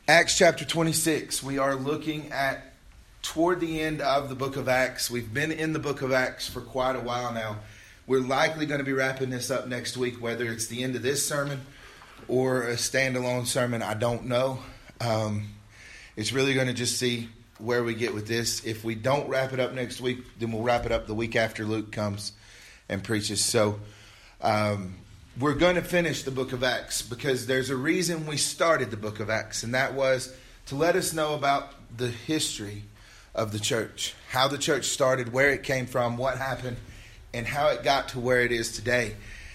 Acts chapter 26. We are looking at toward the end of the book of Acts. We've been in the book of Acts for quite a while now. We're likely going to be wrapping this up next week, whether it's the end of this sermon or a standalone sermon. I don't know. It's really going to just see where we get with this. If we don't wrap it up next week, then we'll wrap it up the week after Luke comes and preaches. So we're going to finish the book of Acts because there's a reason we started the book of Acts, and that was to let us know about the history of the church, how the church started, where it came from, what happened, and how it got to where it is today.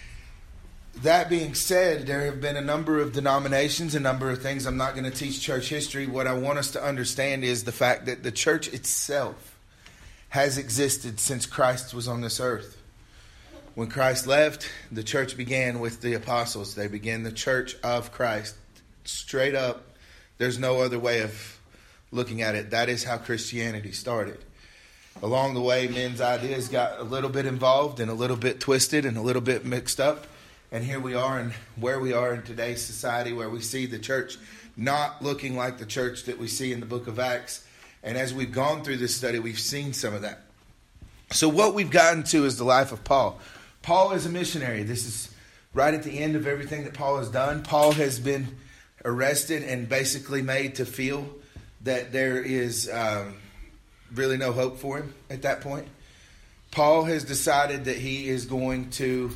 That being said, there have been a number of denominations, a number of things. I'm not going to teach church history. What I want us to understand is the fact that the church itself has existed since Christ was on this earth. When Christ left, the church began with the apostles. They began the church of Christ. Straight up, there's no other way of looking at it. That is how Christianity started. Along the way, men's ideas got a little bit involved and a little bit twisted and a little bit mixed up. And here we are, and where we are in today's society, where we see the church not looking like the church that we see in the book of Acts. And as we've gone through this study, we've seen some of that. So what we've gotten to is the life of Paul. Paul is a missionary. This is right at the end of everything that Paul has done. Paul has been arrested and basically made to feel that there is really no hope for him at that point. Paul has decided that he is going to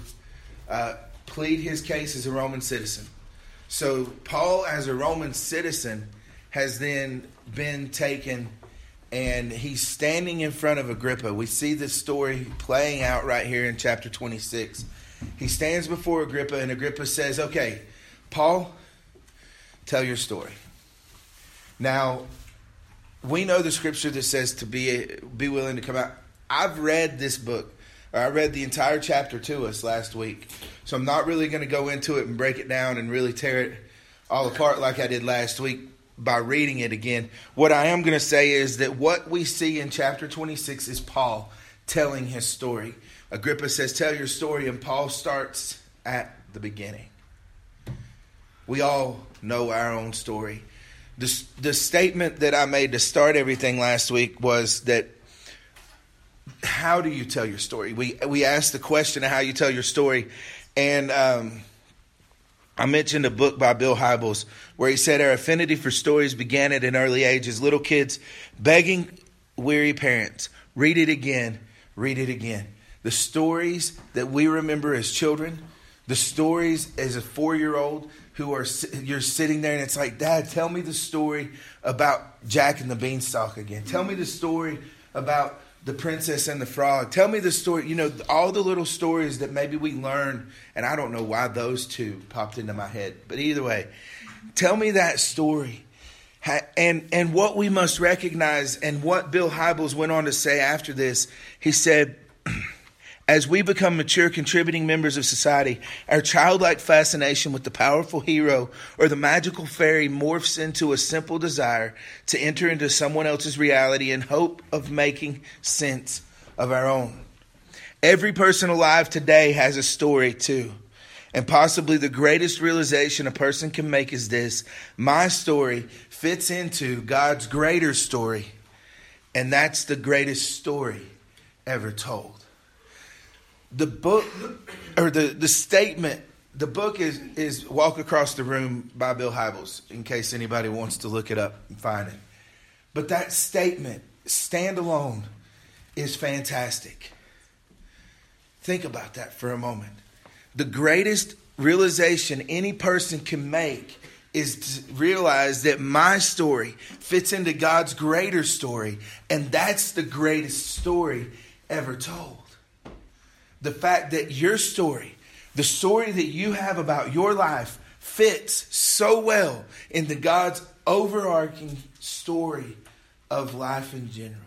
plead his case as a Roman citizen. So Paul, as a Roman citizen, has then been taken, and he's standing in front of Agrippa. We see this story playing out right here in chapter 26. He stands before Agrippa, and Agrippa says, "Okay, Paul, tell your story." Now, we know the scripture that says to be willing to come out. I've read this book. I read the entire chapter to us last week. So I'm not really going to go into it and break it down and really tear it all apart like I did last week by reading it again. What I am going to say is that what we see in chapter 26 is Paul telling his story. Agrippa says, "Tell your story," and Paul starts at the beginning. We all know our own story. The statement that I made to start everything last week was that, how do you tell your story? We asked the question of how you tell your story. And I mentioned a book by Bill Hybels where he said our affinity for stories began at an early age as little kids begging weary parents, read it again, read it again. The stories that we remember as children, the stories as a 4-year-old you're sitting there and it's like, "Dad, tell me the story about Jack and the Beanstalk again. Tell me the story about the Princess and the Frog. Tell me the story," all the little stories that maybe we learn. And I don't know why those two popped into my head. But either way, tell me that story. And what we must recognize, and what Bill Hybels went on to say after this, he said, "As we become mature, contributing members of society, our childlike fascination with the powerful hero or the magical fairy morphs into a simple desire to enter into someone else's reality in hope of making sense of our own. Every person alive today has a story too. And possibly the greatest realization a person can make is this: my story fits into God's greater story. And that's the greatest story ever told." The book, or the statement, the book is Walk Across the Room by Bill Hybels, in case anybody wants to look it up and find it. But that statement, standalone, is fantastic. Think about that for a moment. The greatest realization any person can make is to realize that my story fits into God's greater story, and that's the greatest story ever told. The fact that your story, the story that you have about your life, fits so well into God's overarching story of life in general.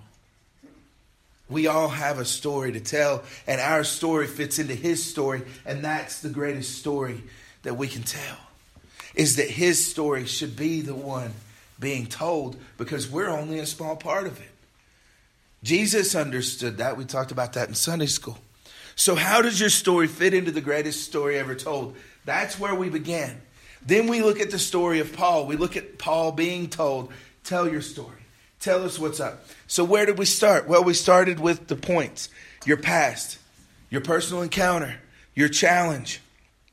We all have a story to tell, and our story fits into His story, and that's the greatest story that we can tell, is that His story should be the one being told, because we're only a small part of it. Jesus understood that. We talked about that in Sunday school. So how does your story fit into the greatest story ever told? That's where we began. Then we look at the story of Paul. We look at Paul being told, tell your story. Tell us what's up. So where did we start? Well, we started with the points. Your past, your personal encounter, your challenge.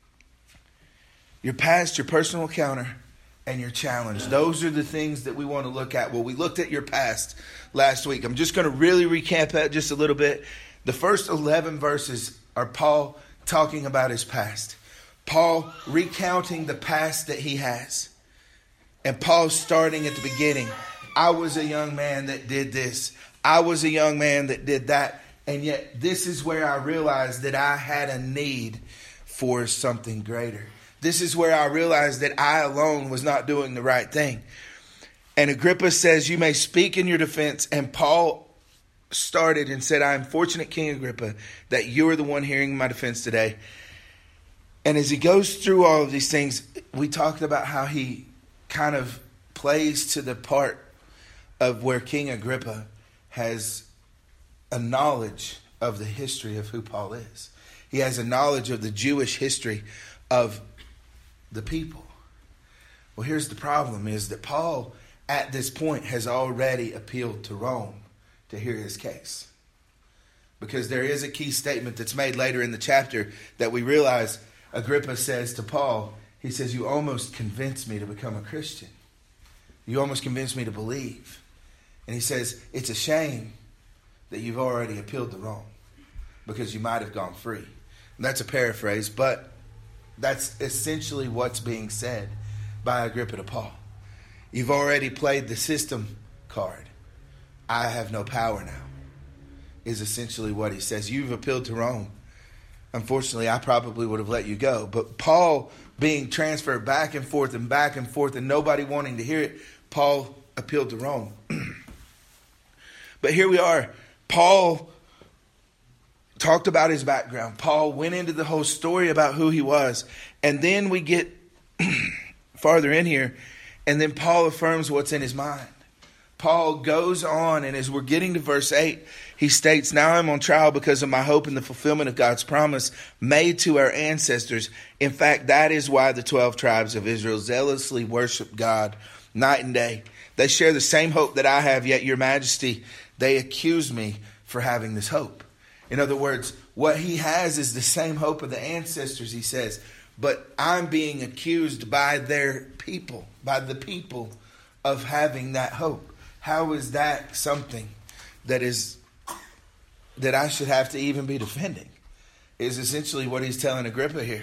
Your past, your personal encounter, and your challenge. Those are the things that we want to look at. Well, we looked at your past last week. I'm just going to really recap that just a little bit. The first 11 verses are Paul talking about his past. Paul recounting the past that he has. And Paul starting at the beginning. I was a young man that did this. I was a young man that did that. And yet this is where I realized that I had a need for something greater. This is where I realized that I alone was not doing the right thing. And Agrippa says, you may speak in your defense. And Paul started and said, I am fortunate, King Agrippa, that you are the one hearing my defense today. And as he goes through all of these things, we talked about how he kind of plays to the part of where King Agrippa has a knowledge of the history of who Paul is. He has a knowledge of the Jewish history of the people. Well, here's the problem is that Paul at this point has already appealed to Rome to hear his case. Because there is a key statement that's made later in the chapter that we realize Agrippa says to Paul, he says, you almost convinced me to become a Christian. You almost convinced me to believe. And he says, it's a shame that you've already appealed to Rome because you might have gone free. And that's a paraphrase, but that's essentially what's being said by Agrippa to Paul. You've already played the system card. I have no power now, is essentially what he says. You've appealed to Rome. Unfortunately, I probably would have let you go. But Paul being transferred back and forth and nobody wanting to hear it, Paul appealed to Rome. But here we are. Paul talked about his background. Paul went into the whole story about who he was. And then we get farther in here, and then Paul affirms what's in his mind. Paul goes on, and as we're getting to verse 8, he states, now I'm on trial because of my hope in the fulfillment of God's promise made to our ancestors. In fact, that is why the 12 tribes of Israel zealously worship God night and day. They share the same hope that I have, yet your majesty, they accuse me for having this hope. In other words, what he has is the same hope of the ancestors, he says, but I'm being accused by their people, by the people of having that hope. How is that something that I should have to even be defending? Is essentially what he's telling Agrippa here.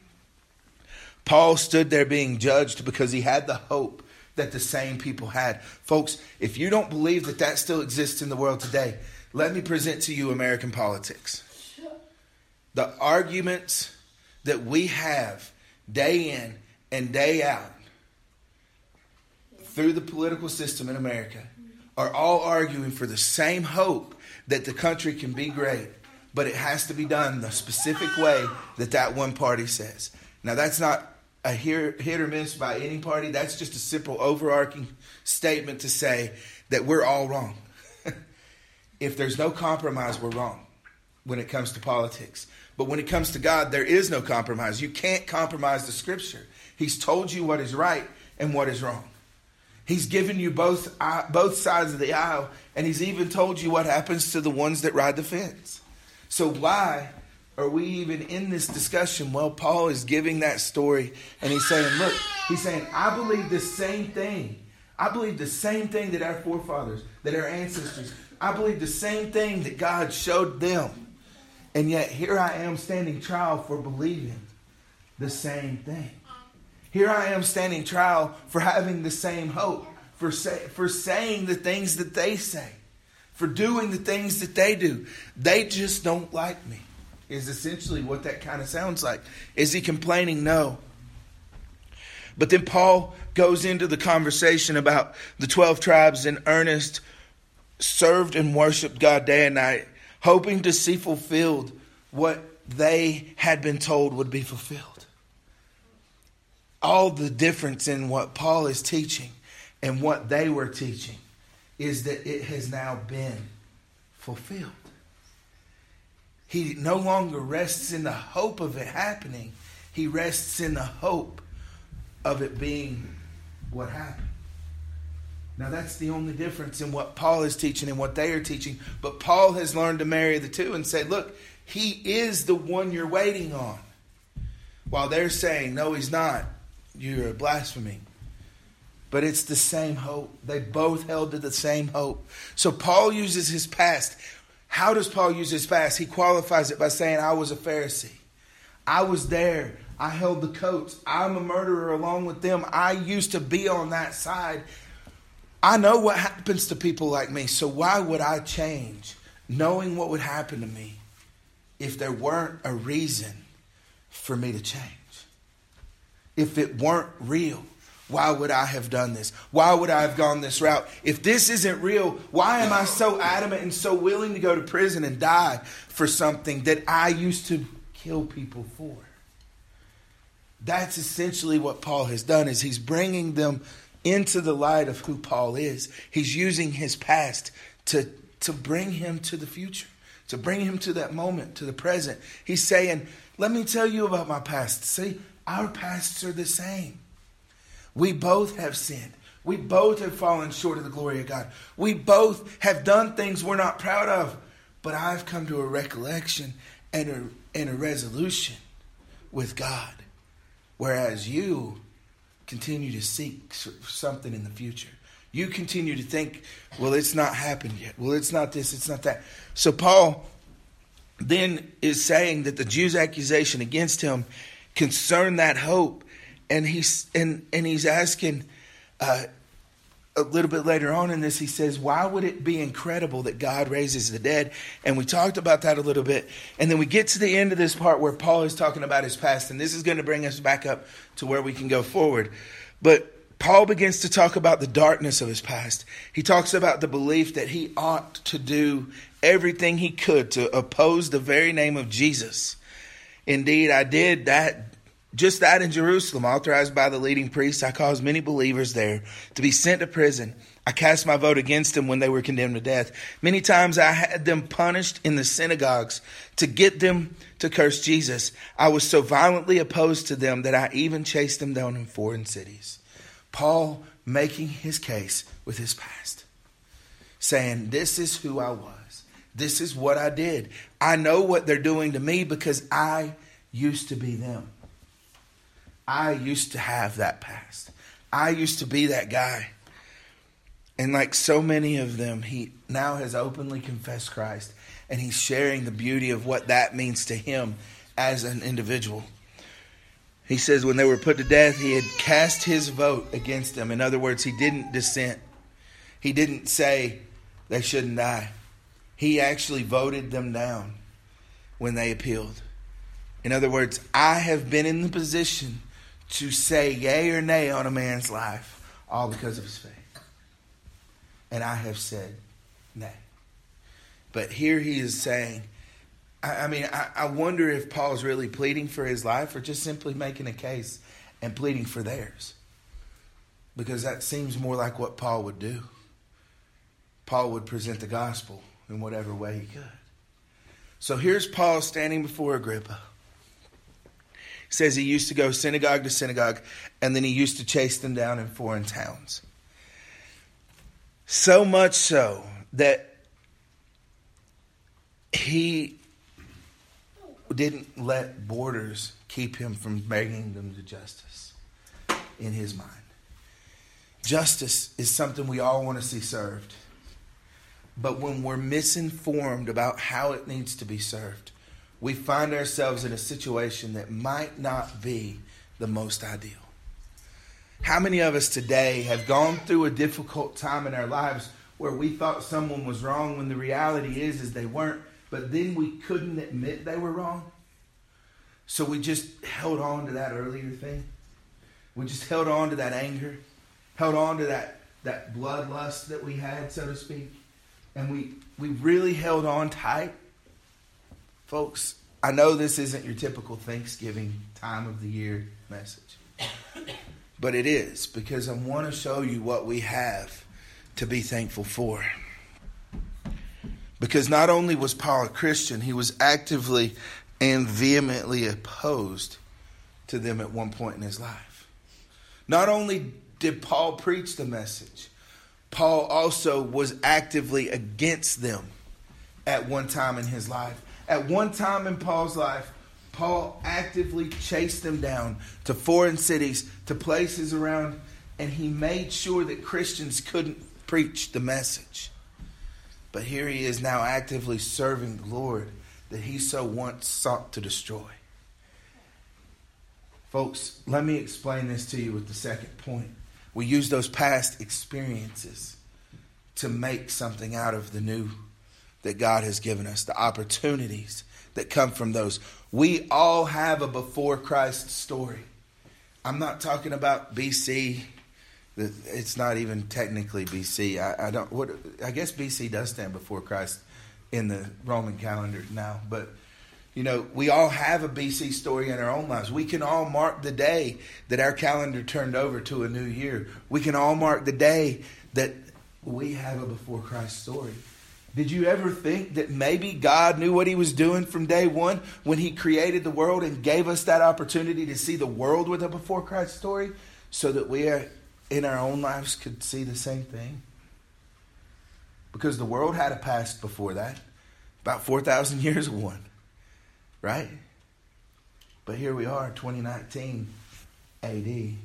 Paul stood there being judged because he had the hope that the same people had. Folks, if you don't believe that that still exists in the world today, let me present to you American politics. The arguments that we have day in and day out through the political system in America are all arguing for the same hope that the country can be great, but it has to be done the specific way that one party says. Now, that's not a hit or miss by any party. That's just a simple overarching statement to say that we're all wrong. If there's no compromise, we're wrong when it comes to politics. But when it comes to God, there is no compromise. You can't compromise the scripture. He's told you what is right and what is wrong. He's given you both sides of the aisle, and he's even told you what happens to the ones that ride the fence. So why are we even in this discussion? Well, Paul is giving that story, and he's saying, look, I believe the same thing. I believe the same thing that our forefathers, that our ancestors, I believe the same thing that God showed them. And yet here I am standing trial for believing the same thing. Here I am standing trial for having the same hope, for saying the things that they say, for doing the things that they do. They just don't like me, is essentially what that kind of sounds like. Is he complaining? No. But then Paul goes into the conversation about the 12 tribes in earnest, served and worshiped God day and night, hoping to see fulfilled what they had been told would be fulfilled. All the difference in what Paul is teaching and what they were teaching is that it has now been fulfilled. He no longer rests in the hope of it happening. He rests in the hope of it being what happened. Now that's the only difference in what Paul is teaching and what they are teaching. But Paul has learned to marry the two and say, look, he is the one you're waiting on. While they're saying, no, he's not. You're blaspheming. But it's the same hope. They both held to the same hope. So Paul uses his past. How does Paul use his past? He qualifies it by saying, I was a Pharisee. I was there. I held the coats. I'm a murderer along with them. I used to be on that side. I know what happens to people like me. So why would I change, knowing what would happen to me, if there weren't a reason for me to change? If it weren't real, why would I have done this? Why would I have gone this route? If this isn't real, why am I so adamant and so willing to go to prison and die for something that I used to kill people for? That's essentially what Paul has done, is he's bringing them into the light of who Paul is. He's using his past to bring him to the future, to bring him to that moment, to the present. He's saying, let me tell you about my past. See, our pasts are the same. We both have sinned. We both have fallen short of the glory of God. We both have done things we're not proud of. But I've come to a recollection and a resolution with God. Whereas you continue to seek something in the future. You continue to think, well, it's not happened yet. Well, it's not this, it's not that. So Paul then is saying that the Jews' accusation against him concerned that hope. And he's asking a little bit later on in this, he says, why would it be incredible that God raises the dead? And we talked about that a little bit. And then we get to the end of this part where Paul is talking about his past. And this is going to bring us back up to where we can go forward. But Paul begins to talk about the darkness of his past. He talks about the belief that he ought to do everything he could to oppose the very name of Jesus. Indeed, I did that. Just that in Jerusalem, authorized by the leading priests, I caused many believers there to be sent to prison. I cast my vote against them when they were condemned to death. Many times I had them punished in the synagogues to get them to curse Jesus. I was so violently opposed to them that I even chased them down in foreign cities. Paul making his case with his past, saying, this is who I was. This is what I did. I know what they're doing to me because I used to be them. I used to have that past. I used to be that guy. And like so many of them, he now has openly confessed Christ. And he's sharing the beauty of what that means to him as an individual. He says when they were put to death, he had cast his vote against them. In other words, he didn't dissent. He didn't say they shouldn't die. He actually voted them down when they appealed. In other words, I have been in the position to say yea or nay on a man's life, all because of his faith. And I have said nay. But here he is saying, I wonder if Paul's really pleading for his life or just simply making a case and pleading for theirs. Because that seems more like what Paul would do. Paul would present the gospel in whatever way he could. So here's Paul standing before Agrippa. Says he used to go synagogue to synagogue, and then he used to chase them down in foreign towns. So much so that he didn't let borders keep him from bringing them to justice in his mind. Justice is something we all want to see served. But when we're misinformed about how it needs to be served, we find ourselves in a situation that might not be the most ideal. How many of us today have gone through a difficult time in our lives where we thought someone was wrong when the reality is they weren't, but then we couldn't admit they were wrong? So we just held on to that earlier thing. We just held on to that anger, held on to that bloodlust that we had, so to speak. And we really held on tight. Folks, I know this isn't your typical Thanksgiving time of the year message. But it is, because I want to show you what we have to be thankful for. Because not only was Paul a Christian, he was actively and vehemently opposed to them at one point in his life. Not only did Paul preach the message, Paul also was actively against them at one time in his life. At one time in Paul's life, Paul actively chased them down to foreign cities, to places around, and he made sure that Christians couldn't preach the message. But here he is now actively serving the Lord that he so once sought to destroy. Folks, let me explain this to you with the second point. We use those past experiences to make something out of the new that God has given us, the opportunities that come from those. We all have a before Christ story. I'm not talking about BC. It's not even technically BC. I guess BC does stand before Christ in the Roman calendar now, but we all have a BC story in our own lives. We can all mark the day that our calendar turned over to a new year. We can all mark the day that we have a before Christ story. Did you ever think that maybe God knew what he was doing from day one when he created the world and gave us that opportunity to see the world with a before Christ story so that we in our own lives could see the same thing? Because the world had a past before that, about 4,000 years of one. Right? But here we are, 2019 AD.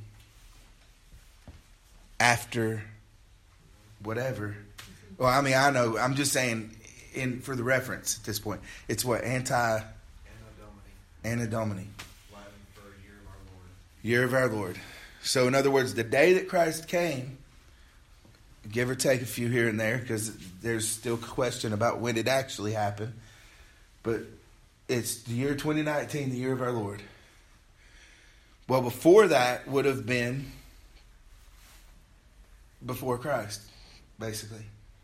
After whatever. Well, I mean, I know. I'm just saying, for the reference at this point, it's what? Anno Domini. Latin for Year of Our Lord. Year of our Lord. So, in other words, the day that Christ came, give or take a few here and there, because there's still a question about when it actually happened. But it's the year 2019, the year of our Lord. Well, before that would have been before Christ, basically.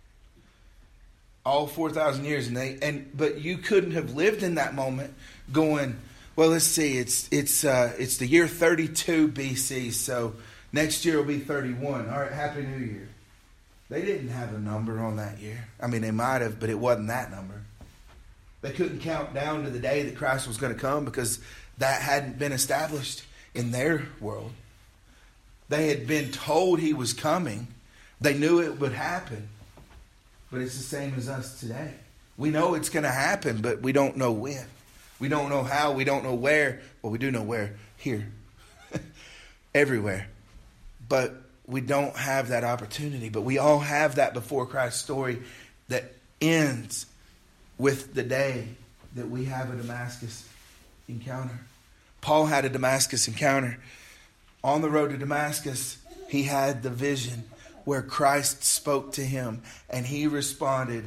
All 4,000 years, but you couldn't have lived in that moment going, well, let's see, it's the year 32 BC, so next year will be 31. All right, Happy New Year. They didn't have a number on that year. I mean, they might have, but it wasn't that number. They couldn't count down to the day that Christ was going to come because that hadn't been established in their world. They had been told he was coming. They knew it would happen. But it's the same as us today. We know it's going to happen, but we don't know when. We don't know how. We don't know where. Well, we do know where. Here. Everywhere. But we don't have that opportunity. But we all have that before Christ story that ends with the day that we have a Damascus encounter. Paul had a Damascus encounter. On the road to Damascus, he had the vision where Christ spoke to him and he responded,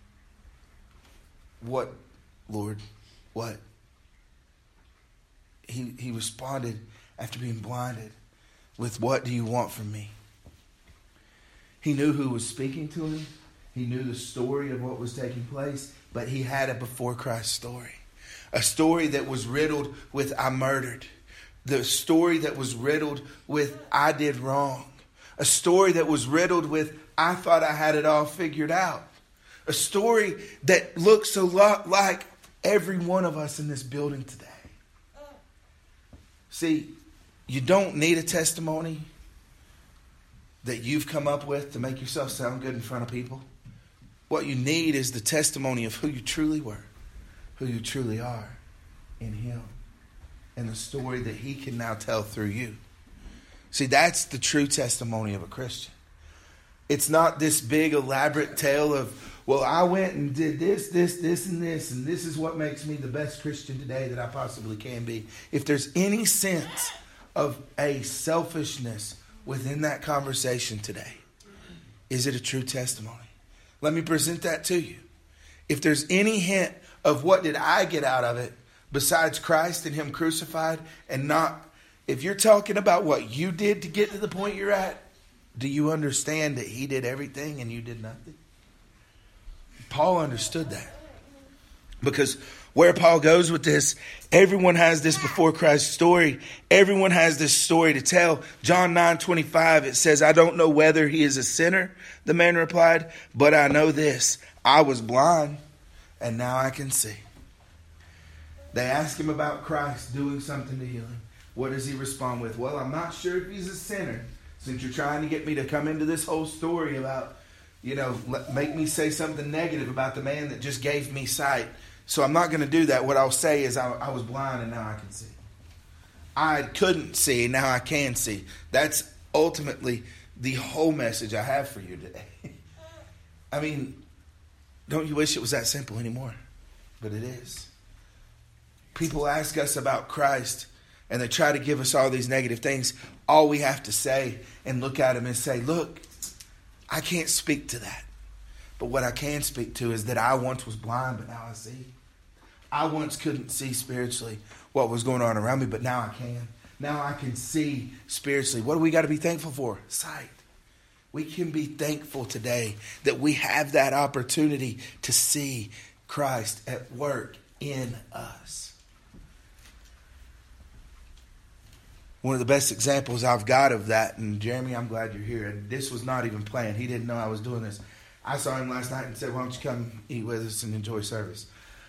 "What, Lord? What?" He responded after being blinded with, "What do you want from me?" He knew who was speaking to him. He knew the story of what was taking place, but he had a before Christ story. A story that was riddled with "I murdered." The story that was riddled with "I did wrong." A story that was riddled with "I thought I had it all figured out." A story that looks a lot like every one of us in this building today. See, you don't need a testimony that you've come up with to make yourself sound good in front of people. What you need is the testimony of who you truly were, who you truly are in him, and the story that he can now tell through you. See, that's the true testimony of a Christian. It's not this big elaborate tale of, well, I went and did this, and this is what makes me the best Christian today that I possibly can be. If there's any sense of a selfishness within that conversation today, is it a true testimony? Let me present that to you. If there's any hint of what did I get out of it besides Christ and him crucified, and not, if you're talking about what you did to get to the point you're at, do you understand that he did everything and you did nothing? Paul understood that. Because where Paul goes with this, everyone has this before Christ story. Everyone has this story to tell. John 9:25, it says, "I don't know whether he is a sinner," the man replied, "but I know this. I was blind, and now I can see." They asked him about Christ doing something to heal him. what does he respond with? Well, I'm not sure if he's a sinner, since you're trying to get me to come into this whole story about, make me say something negative about the man that just gave me sight. So I'm not going to do that. What I'll say is I was blind and now I can see. I couldn't see, now I can see. That's ultimately the whole message I have for you today. I mean, don't you wish it was that simple anymore? But it is. People ask us about Christ and they try to give us all these negative things. All we have to say and look at them and say, look, I can't speak to that. But what I can speak to is that I once was blind, but now I see. I once couldn't see spiritually what was going on around me, but now I can. Now I can see spiritually. What do we got to be thankful for? Sight. We can be thankful today that we have that opportunity to see Christ at work in us. One of the best examples I've got of that, and Jeremy, I'm glad you're here, and this was not even planned. He didn't know I was doing this. I saw him last night and said, why don't you come eat with us and enjoy service?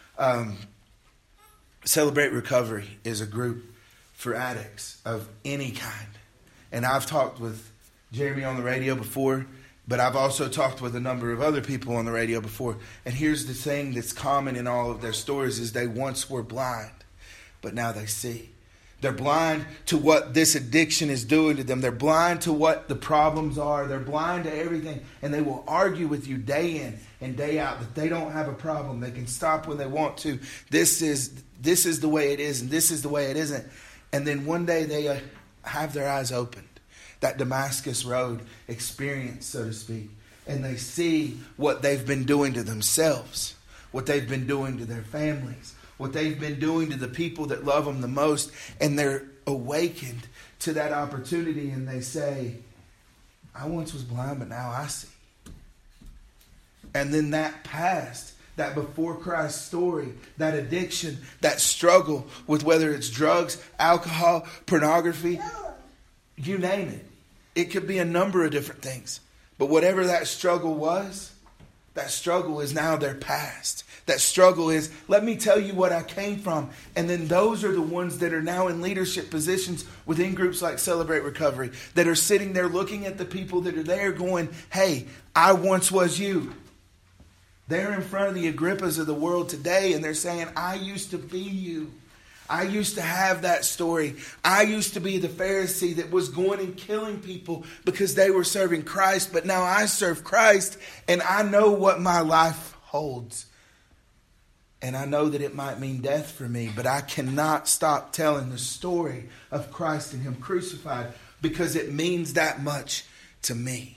Celebrate Recovery is a group for addicts of any kind. And I've talked with Jeremy on the radio before, but I've also talked with a number of other people on the radio before. And here's the thing that's common in all of their stories is they once were blind, but now they see. They're blind to what this addiction is doing to them. They're blind to what the problems are. They're blind to everything. And they will argue with you day in and day out that they don't have a problem. They can stop when they want to. This is the way it is and this is the way it isn't. And then one day they have their eyes opened. That Damascus Road experience, so to speak. And they see what they've been doing to themselves. What they've been doing to their families. What they've been doing to the people that love them the most. And they're awakened to that opportunity and they say, I once was blind, but now I see. And then that past, that before Christ story, that addiction, that struggle with whether it's drugs, alcohol, pornography, you name it. It could be a number of different things. But whatever that struggle was, that struggle is now their past. That struggle is, let me tell you what I came from. And then those are the ones that are now in leadership positions within groups like Celebrate Recovery, that are sitting there looking at the people that are there going, hey, I once was you. They're in front of the Agrippas of the world today and they're saying, I used to be you. I used to have that story. I used to be the Pharisee that was going and killing people because they were serving Christ. But now I serve Christ and I know what my life holds. And I know that it might mean death for me, but I cannot stop telling the story of Christ and Him crucified because it means that much to me.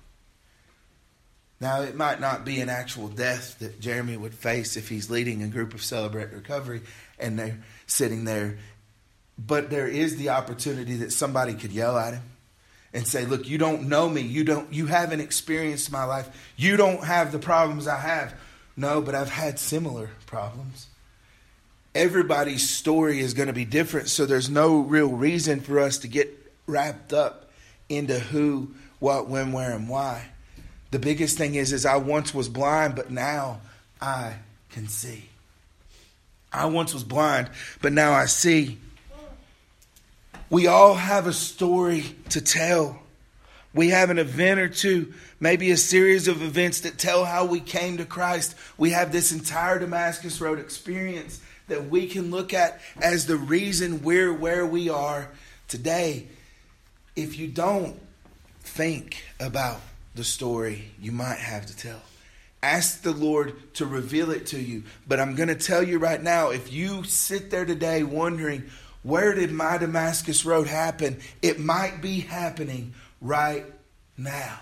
Now, it might not be an actual death that Jeremy would face if he's leading a group of Celebrate Recovery and they're sitting there. But there is the opportunity that somebody could yell at him and say, look, you don't know me. You haven't experienced my life. You don't have the problems I have. No, but I've had similar problems. Everybody's story is going to be different, so there's no real reason for us to get wrapped up into who, what, when, where, and why. The biggest thing is I once was blind, but now I can see. I once was blind, but now I see. We all have a story to tell. We have an event or two, maybe a series of events that tell how we came to Christ. We have this entire Damascus Road experience that we can look at as the reason we're where we are today. If you don't think about the story you might have to tell, ask the Lord to reveal it to you. But I'm going to tell you right now, if you sit there today wondering, where did my Damascus Road happen? It might be happening right now.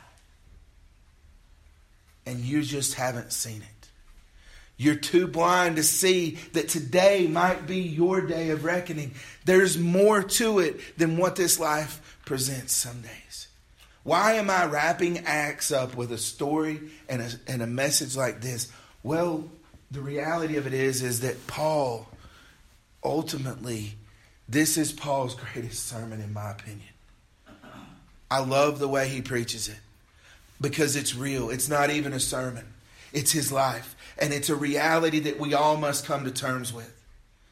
And you just haven't seen it. You're too blind to see that today might be your day of reckoning. There's more to it than what this life presents some days. Why am I wrapping Acts up with a story and a message like this? Well, the reality of it is that Paul, ultimately, this is Paul's greatest sermon in my opinion. I love the way he preaches it because it's real. It's not even a sermon. It's his life. And it's a reality that we all must come to terms with.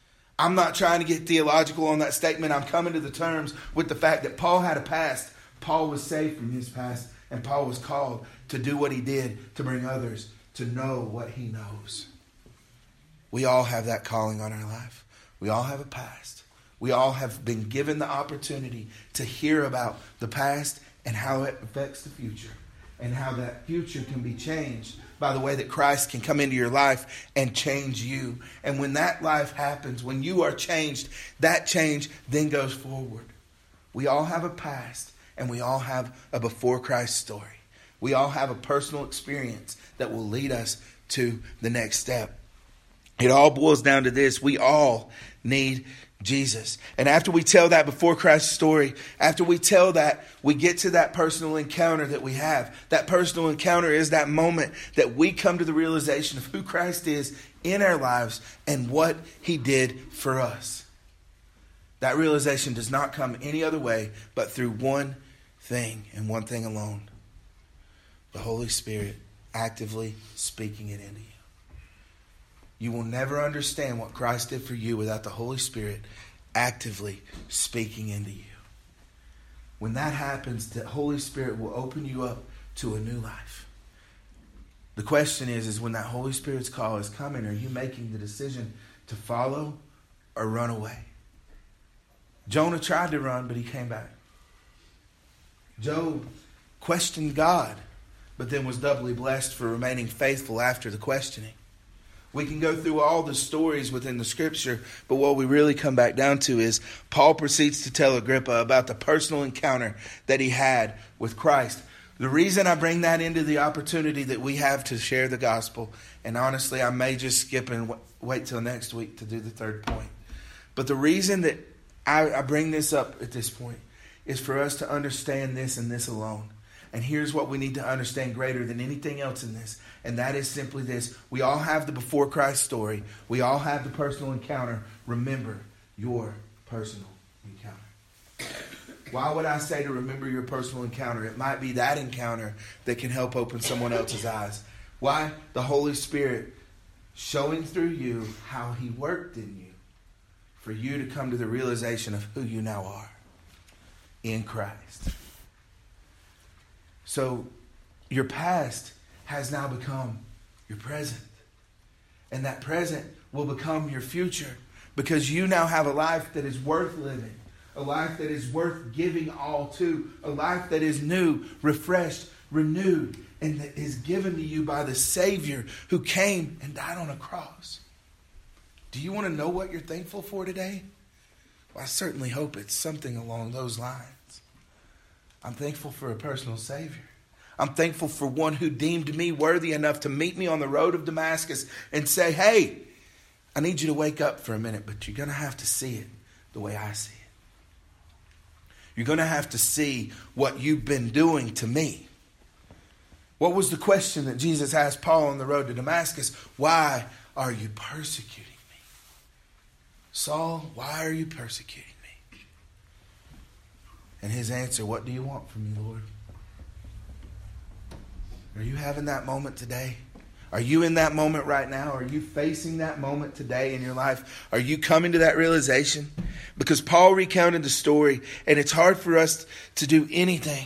I'm not trying to get theological on that statement. I'm coming to the terms with the fact that Paul had a past. Paul was saved from his past, and Paul was called to do what he did to bring others to know what he knows. We all have that calling on our life. We all have a past. We all have been given the opportunity to hear about the past and how it affects the future, and how that future can be changed by the way that Christ can come into your life and change you. And when that life happens, when you are changed, that change then goes forward. We all have a past, and we all have a before Christ story. We all have a personal experience that will lead us to the next step. It all boils down to this: we all need Jesus. And after we tell that before Christ story, after we tell that, we get to that personal encounter that we have. That personal encounter is that moment that we come to the realization of who Christ is in our lives and what he did for us. That realization does not come any other way but through one thing and one thing alone: the Holy Spirit actively speaking it into you. You will never understand what Christ did for you without the Holy Spirit actively speaking into you. When that happens, the Holy Spirit will open you up to a new life. The question is when that Holy Spirit's call is coming, are you making the decision to follow or run away? Jonah tried to run, but he came back. Job questioned God, but then was doubly blessed for remaining faithful after the questioning. We can go through all the stories within the Scripture, but what we really come back down to is Paul proceeds to tell Agrippa about the personal encounter that he had with Christ. The reason I bring that into the opportunity that we have to share the gospel, and honestly, I may just skip and wait till next week to do the third point. But the reason that I bring this up at this point is for us to understand this and this alone. And here's what we need to understand greater than anything else in this. And that is simply this: we all have the before Christ story. We all have the personal encounter. Remember your personal encounter. Why would I say to remember your personal encounter? It might be that encounter that can help open someone else's eyes. Why? The Holy Spirit showing through you how he worked in you for you to come to the realization of who you now are in Christ. So your past has now become your present. And that present will become your future, because you now have a life that is worth living, a life that is worth giving all to, a life that is new, refreshed, renewed, and that is given to you by the Savior who came and died on a cross. Do you want to know what you're thankful for today? Well, I certainly hope it's something along those lines. I'm thankful for a personal Savior. I'm thankful for one who deemed me worthy enough to meet me on the road of Damascus and say, hey, I need you to wake up for a minute, but you're going to have to see it the way I see it. You're going to have to see what you've been doing to me. What was the question that Jesus asked Paul on the road to Damascus? Why are you persecuting me? Saul, why are you persecuting me? And his answer, what do you want from me, Lord? Are you having that moment today? Are you in that moment right now? Are you facing that moment today in your life? Are you coming to that realization? Because Paul recounted the story, and it's hard for us to do anything.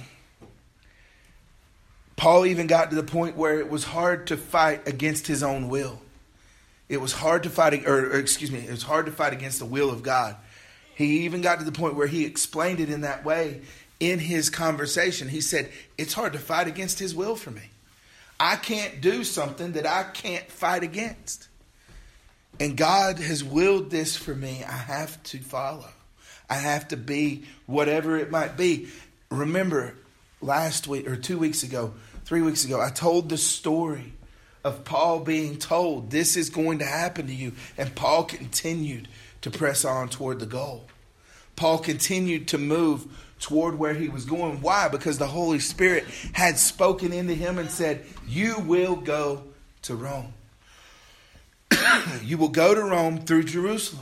Paul even got to the point where it was hard to fight against his own will. It was hard to fight, it was hard to fight against the will of God. He even got to the point where he explained it in that way in his conversation. He said, it's hard to fight against his will for me. I can't do something that I can't fight against. And God has willed this for me. I have to follow. I have to be whatever it might be. Remember, last week or 2 weeks ago, 3 weeks ago, I told the story of Paul being told this is going to happen to you. And Paul continued to press on toward the goal. Paul continued to move toward where he was going. Why? Because the Holy Spirit had spoken into him and said, you will go to Rome. You will go to Rome through Jerusalem.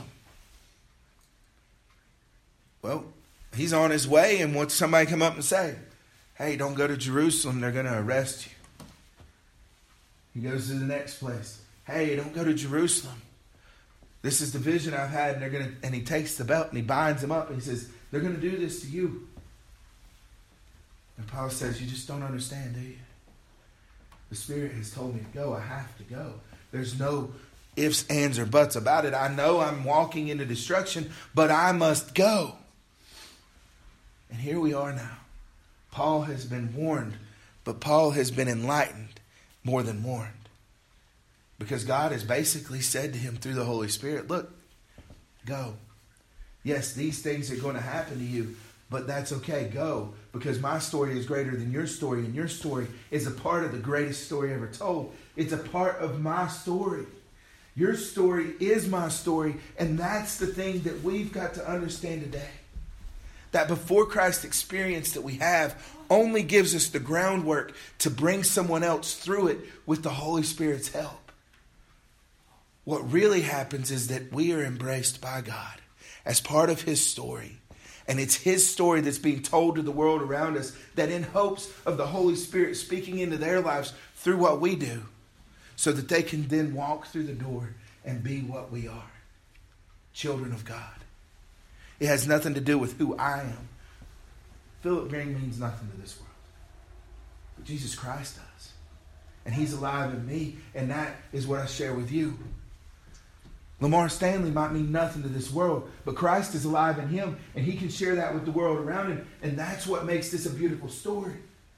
Well, he's on his way, and what's somebody come up and say? Hey, don't go to Jerusalem, they're going to arrest you. He goes to the next place. Hey, don't go to Jerusalem. This is the vision I've had, and he takes the belt and he binds him up and he says, they're going to do this to you. And Paul says, you just don't understand, do you? The Spirit has told me to go. I have to go. There's no ifs, ands, or buts about it. I know I'm walking into destruction, but I must go. And here we are now. Paul has been warned, but Paul has been enlightened more than warned. Because God has basically said to him through the Holy Spirit, look, go. Yes, these things are going to happen to you, but that's okay. Go. Because my story is greater than your story, and your story is a part of the greatest story ever told. It's a part of my story. Your story is my story, and that's the thing that we've got to understand today. That before Christ experience that we have only gives us the groundwork to bring someone else through it with the Holy Spirit's help. What really happens is that we are embraced by God as part of His story. And it's His story that's being told to the world around us, that in hopes of the Holy Spirit speaking into their lives through what we do, so that they can then walk through the door and be what we are, children of God. It has nothing to do with who I am. Philip Green means nothing to this world. But Jesus Christ does. And He's alive in me, and that is what I share with you. Lamar Stanley might mean nothing to this world, but Christ is alive in him, and he can share that with the world around him, and that's what makes this a beautiful story.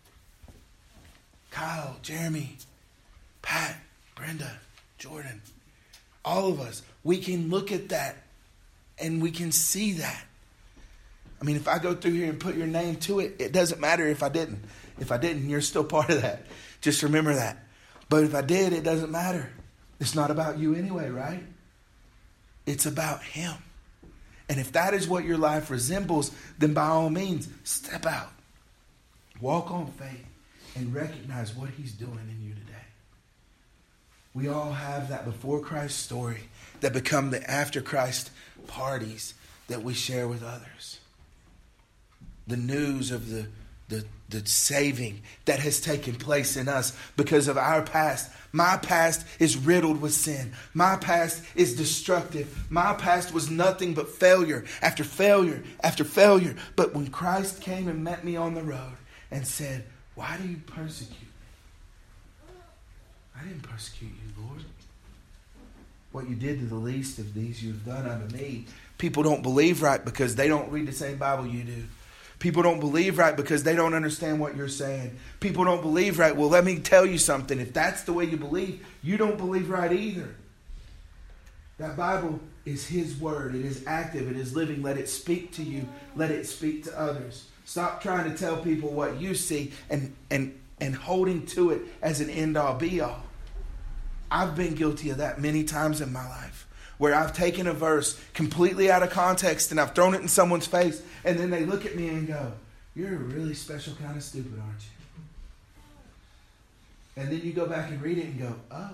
Kyle, Jeremy, Pat, Brenda, Jordan, all of us, we can look at that and we can see that. I mean, if I go through here and put your name to it, it doesn't matter if I didn't. If I didn't, you're still part of that. Just remember that. But if I did, it doesn't matter. It's not about you anyway, right? It's about Him. And if that is what your life resembles, then by all means, step out. Walk on faith and recognize what He's doing in you today. We all have that before Christ story that become the after Christ parties that we share with others. The news of the saving that has taken place in us because of our past. My past is riddled with sin. My past is destructive. My past was nothing but failure after failure after failure. But when Christ came and met me on the road and said, why do you persecute me? I didn't persecute you, Lord. What you did to the least of these you've done unto me. People don't believe right because they don't read the same Bible you do. People don't believe right because they don't understand what you're saying. People don't believe right. Well, let me tell you something. If that's the way you believe, you don't believe right either. That Bible is His Word. It is active. It is living. Let it speak to you. Let it speak to others. Stop trying to tell people what you see and holding to it as an end-all, be-all. I've been guilty of that many times in my life, where I've taken a verse completely out of context and I've thrown it in someone's face, and then they look at me and go, you're a really special kind of stupid, aren't you? And then you go back and read it and go, oh,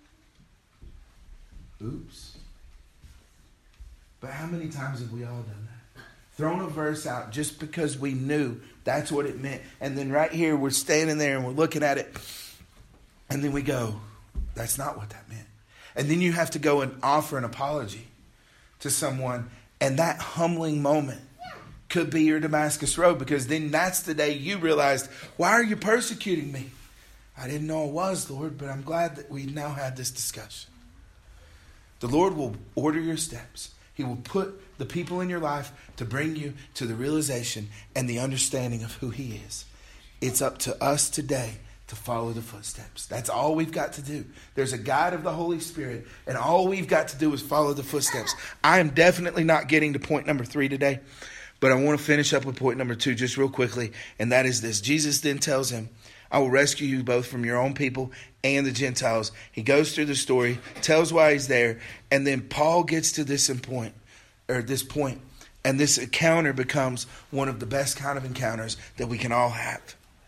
oops. But how many times have we all done that? Thrown a verse out just because we knew that's what it meant. And then right here we're standing there and we're looking at it, and then we go, that's not what that meant. And then you have to go and offer an apology to someone. And that humbling moment could be your Damascus Road, because then that's the day you realized, why are you persecuting me? I didn't know it was, Lord, but I'm glad that we now had this discussion. The Lord will order your steps. He will put the people in your life to bring you to the realization and the understanding of who He is. It's up to us today to follow the footsteps. That's all we've got to do. There's a guide of the Holy Spirit, and all we've got to do is follow the footsteps. I am definitely not getting to point number 3 today, but I want to finish up with point number 2 just real quickly, and that is this. Jesus then tells him, I will rescue you both from your own people and the Gentiles. He goes through the story, tells why he's there, and then Paul gets to this point, and this encounter becomes one of the best kind of encounters that we can all have.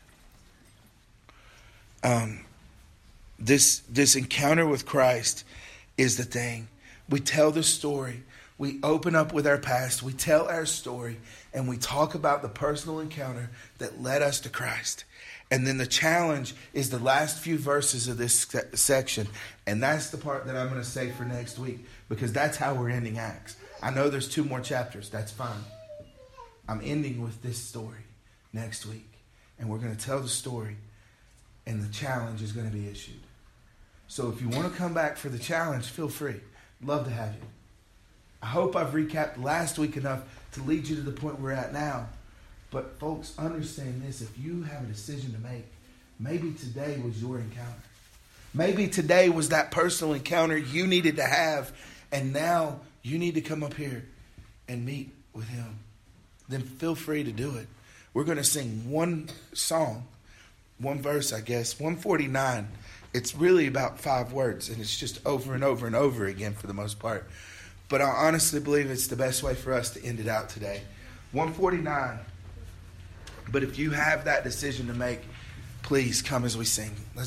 This encounter with Christ is the thing. We tell the story. We open up with our past. We tell our story, and we talk about the personal encounter that led us to Christ. And then the challenge is the last few verses of this section. And that's the part that I'm going to say for next week, because that's how we're ending Acts. I know there's 2 more chapters. That's fine. I'm ending with this story next week. And we're going to tell the story, and the challenge is going to be issued. So if you want to come back for the challenge, feel free. Love to have you. I hope I've recapped last week enough to lead you to the point we're at now. But folks, understand this. If you have a decision to make, maybe today was your encounter. Maybe today was that personal encounter you needed to have, and now you need to come up here and meet with him. Then feel free to do it. We're going to sing one song, one verse, I guess, 149. It's really about 5 words, and it's just over and over and over again for the most part. But I honestly believe it's the best way for us to end it out today. 149. But if you have that decision to make, please come as we sing.